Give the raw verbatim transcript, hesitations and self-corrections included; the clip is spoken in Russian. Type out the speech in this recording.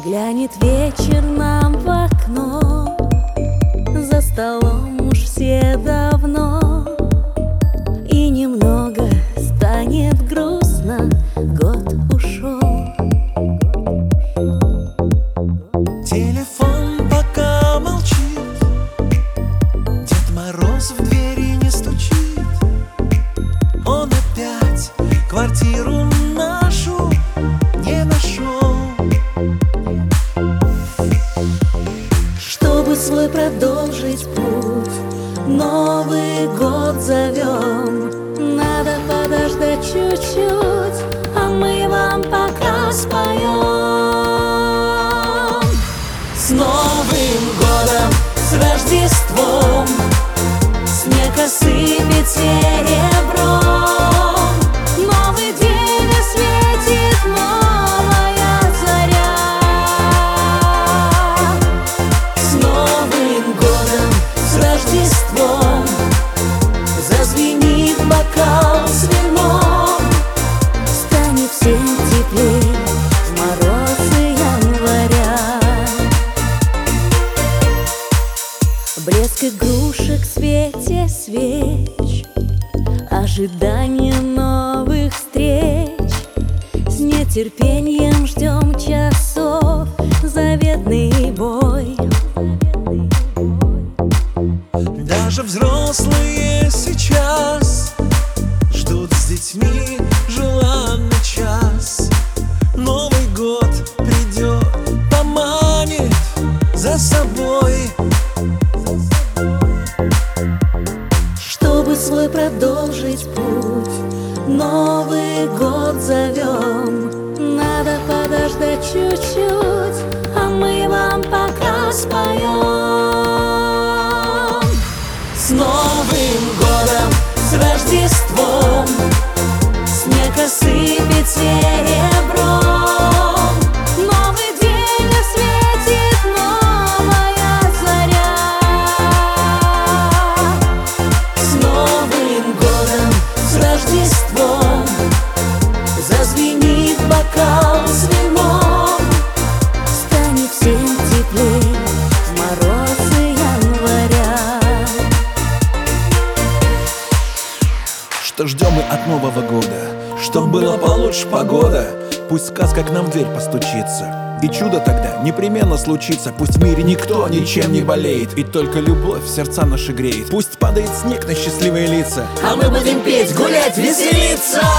Глянет вечер нам в окно, за столом уж все давно, и немного станет грустно, год ушел. Телефон пока молчит, Дед Мороз в двери не стучит. Он опять квартиру нашу не нашел. Чтобы свой продолжить путь, Новый год зовем. Надо подождать чуть-чуть, а мы вам пока споем. С Новым годом, с Рождеством, снег осыпет серебром. Новый день осветит новая заря. С Новым годом, с Рождеством, зазвенит бокал с вином. Станет всем теплей в морозы января. Блеск игрушек в свете свеч, ожидание новых встреч. С нетерпением ждем часов заветный бой. Даже взрослые сейчас ждут с детьми желанный час. Новый год придет, поманит за собой. Чтобы свой продолжить путь, Новый год зовем. Надо подождать чуть-чуть, а мы вам пока споем. С Новым годом, с Рождеством, снег осыпет серебром. Новый день осветит новая заря. С Новым годом, с Рождеством, зазвенит бокал с вином. Станет всем теплей в морозы января. Что ждем мы от Нового года? Чтоб была получше погода. Пусть сказка к нам в дверь постучится, и чудо тогда непременно случится. Пусть в мире никто ничем не болеет, и только любовь сердца наши греет. Пусть падает снег на счастливые лица, а мы будем петь, гулять, веселиться.